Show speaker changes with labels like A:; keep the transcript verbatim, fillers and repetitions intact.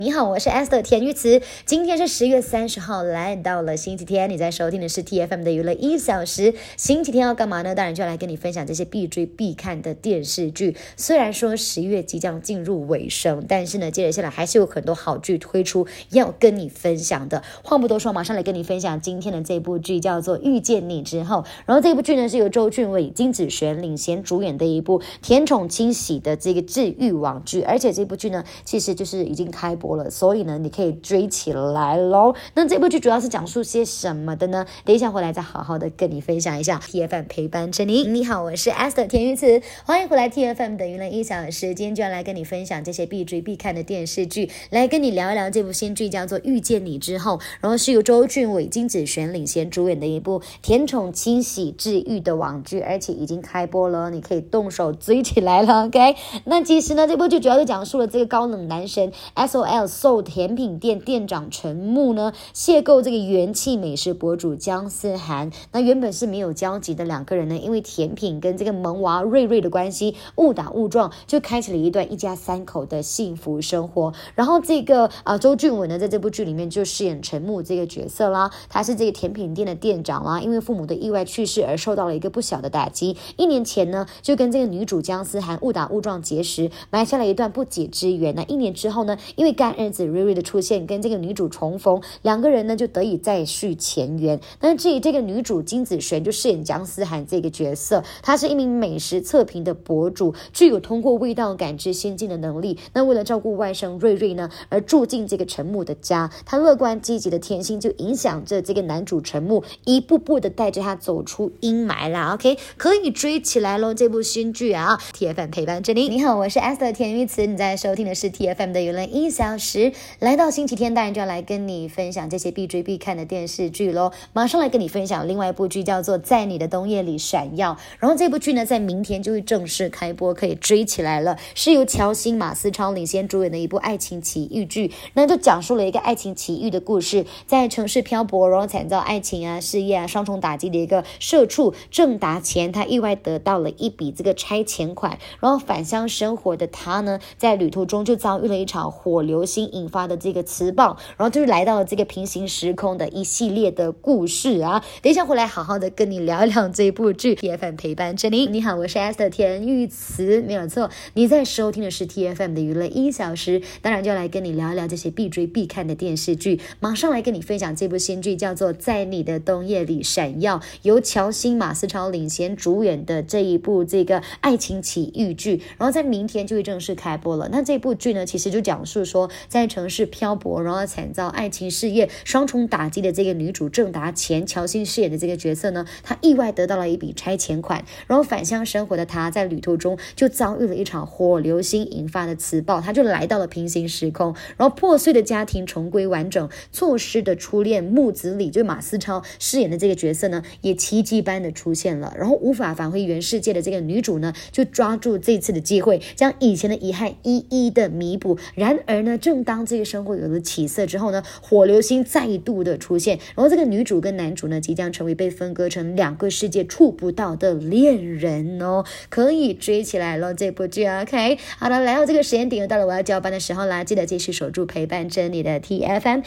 A: 你好，我是 Esther 田玉慈。今天是十月三十号，来到了星期天。你在收听的是 T F M 的娱乐一小时。星期天要干嘛呢？当然就要来跟你分享这些必追必看的电视剧。虽然说十月即将进入尾声，但是呢，接着下来还是有很多好剧推出要跟你分享的。话不多说，马上来跟你分享今天的这部剧，叫做《遇见你之后》。然后这部剧呢是由周俊伟、金子璇领衔主演的一部甜宠清喜的这个治愈网剧，而且这部剧呢其实就是已经开播了，所以呢你可以追起来咯。那这部剧主要是讲述些什么的呢？等一下回来再好好的跟你分享一下。 T F M 陪伴着你。你好，我是 Esther 田玉慈，欢迎回来 T F M 的娱乐一小时。今天就要来跟你分享这些必追必看的电视剧，来跟你聊一聊这部新剧叫做《遇见你之后》，然后是由周俊伟、金子璇领衔主演的一部甜宠清喜治愈的网剧，而且已经开播了，你可以动手追起来了。 OK， 那其实呢这部剧主要是讲述了这个高冷男神 S O L Soul甜品店店长陈木呢邂逅这个元气美食博主姜思涵。那原本是没有交集的两个人呢，因为甜品跟这个萌娃瑞瑞的关系误打误撞，就开启了一段一家三口的幸福生活。然后这个啊、呃、周俊伟呢在这部剧里面就饰演陈木这个角色啦，他是这个甜品店的店长啦，因为父母的意外去世而受到了一个不小的打击。一年前呢就跟这个女主姜思涵误打误撞结识，埋下了一段不解之缘。那一年之后呢，因为干儿子瑞瑞的出现，跟这个女主重逢，两个人呢就得以再续前缘。那至于这个女主金子璇就饰演姜思涵这个角色，她是一名美食测评的博主，具有通过味道感知先进的能力。那为了照顾外甥瑞瑞呢，而住进这个陈木的家。她乐观积极的天性就影响着这个男主陈木，一步步的带着他走出阴霾啦。 OK， 可以追起来咯，这部新剧啊。 T F M 陪伴着你。你好，我是 Esther 田玉慈，你在收听的是 T F M 的娱乐一小时。来到星期天，当然就要来跟你分享这些必追必看的电视剧咯。马上来跟你分享另外一部剧，叫做《在你的冬夜里闪耀》。然后这部剧呢在明天就会正式开播，可以追起来了，是由乔欣、马思超领衔主演的一部爱情奇遇剧。那就讲述了一个爱情奇遇的故事，在城市漂泊，然后惨遭爱情啊事业啊双重打击的一个社畜郑达乾，他意外得到了一笔这个拆钱款，然后返乡生活的他呢在旅途中就遭遇了一场火流星引发的这个磁暴，然后就是来到了这个平行时空的一系列的故事啊。等一下回来好好的跟你聊一聊这部剧。 T F M 陪伴着你。你好，我是 Esther 田玉慈，没有错，你在收听的是 T F M 的娱乐一小时，当然就要来跟你聊一聊这些必追必看的电视剧。马上来跟你分享这部新剧，叫做《在你的冬夜里闪耀》，由乔欣、马思超领衔主演的这一部这个爱情奇遇剧，然后在明天就会正式开播了。那这部剧呢其实就讲述说，在城市漂泊，然后惨遭爱情事业双重打击的这个女主郑达乾，乔欣饰演的这个角色呢，她意外得到了一笔拆钱款，然后返乡生活的她在旅途中就遭遇了一场火流星引发的磁暴，她就来到了平行时空，然后破碎的家庭重归完整，错失的初恋木子李就马思超饰演的这个角色呢也奇迹般的出现了，然后无法返回原世界的这个女主呢就抓住这次的机会，将以前的遗憾一一的弥补。然而呢正当这个生活有了起色之后呢，火流星再度的出现，然后这个女主跟男主呢即将成为被分割成两个世界触不到的恋人哦，可以追起来了这部剧。 OK， 好了，来到这个时间点又到了我要交班的时候啦，记得继续守住陪伴着你的 T F M